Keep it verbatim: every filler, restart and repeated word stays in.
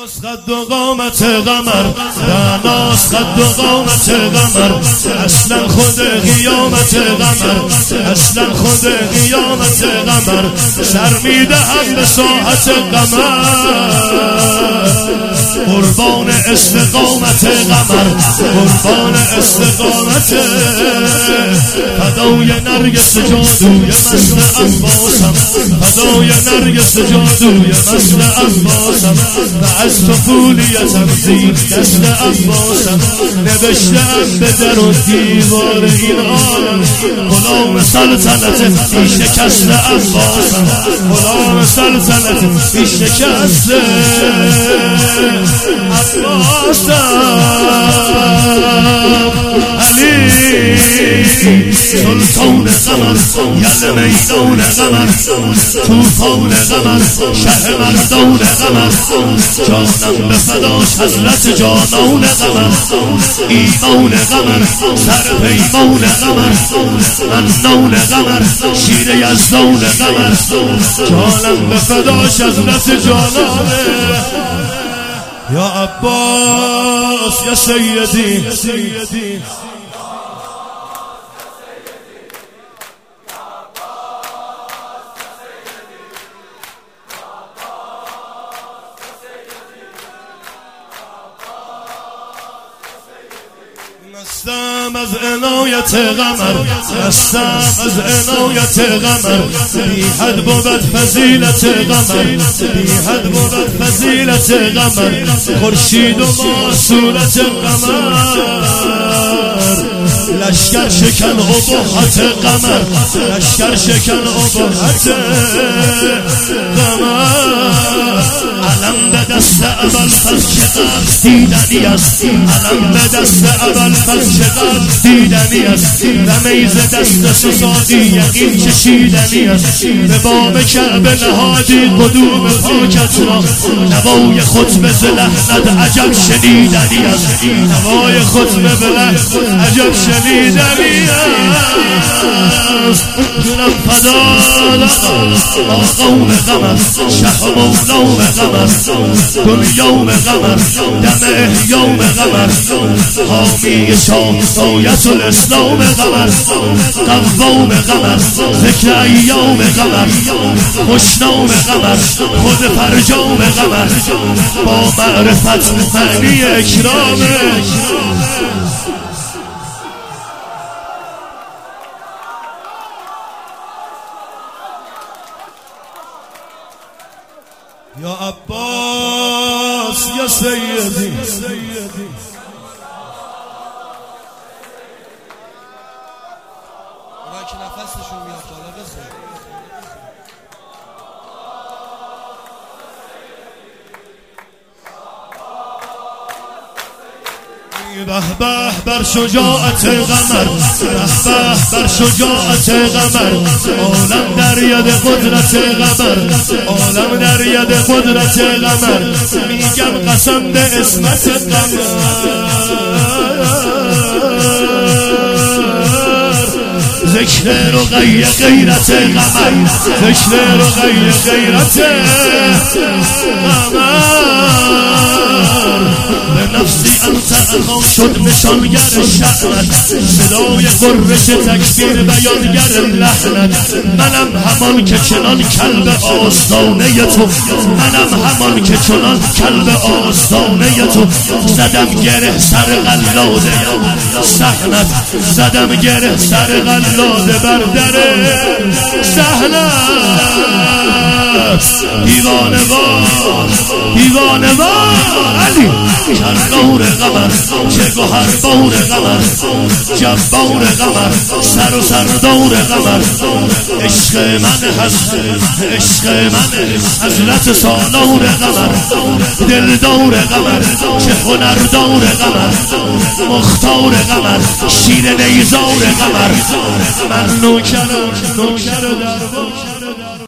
قد و قامت قمر دناس قد و قامت قمر اصلا خود قیامت قمر اصلا خود قیامت قمر سر میدهم به ساحت قمر قربان استقامت قمر قربان استقامت فدای نرگس جادوی مثل عباسم فدای نرگس جادوی مثل عباسم و از طفولیتم زیر دست عباسم نوشتم به در و دیوار این عالم غلام سلطنت بی شکست عباسم غلام سلطنت بی شکست عباسم علی سلطان قمر یل میدان قمر توفان قمر شه مردان قمر جانم به فداش حضرت جانان قمر ایمان قمر سر پیمان قمر منان قمر شیر یزدان قمر جانم به فداش حضرت جانان یا عباس یا سیدی مستم از عنایت قمر مستم از عنایت قمر بی حد بود فضیلت قمر بی حد بود فضیلت قمر خورشید و ما صورت قمر لشکر شکن ابهت قمر لشکر شکن ابهت قمر علم به دست اول پس چقدر دیدنی است علم به دست اول پس چقدر دیدنی است و میز دست سزادی یقین چشیدنی است به باب کعبه نهادی قدوم پاکت را نوای خطبه ز لحنت عجب شنیدنی است نوای خطبه به لحنت عجب شنیدنی است جونم فداد آقام قمر شه مولام قمر دنیام قمر دم احیام قمر حامی شایت الاسلام قمر قوام قمر ذکر ایام قمر خوشنام قمر خود فرجام قمر با معرفت معنی اکرام یا عباس یا سیدی اونایی که نفسشون میاد بالا بخون به به بر شجاعت قمر به به بر شجاعت قمر عالم در ید قدرت قمر عالم در ید قدرت قمر میگم قسم به عصمت قمر ذکر رقی غیرت قمر ذکر رقی غیرت قمر به نفسی انت اخام شد نشانگر شأنت صدای قرش تکبیر بیانگر لحنت منم همان که چنان کلب آستانه تو منم همان که چنان کلب آستانه تو زدم گره سر قلاده صحنت زدم گره سر قلاده بر در صحنت دیوانه وار دیوانه وار علی کردار قمر چه گوهر بار قمر جبار قمر سر و سردار قمر عشق من هست عشق من حضرت سالار قمر دلدار قمر چه هنردار قمر مختار قمر شیر نیزار قمر من نوکر نوکر دربار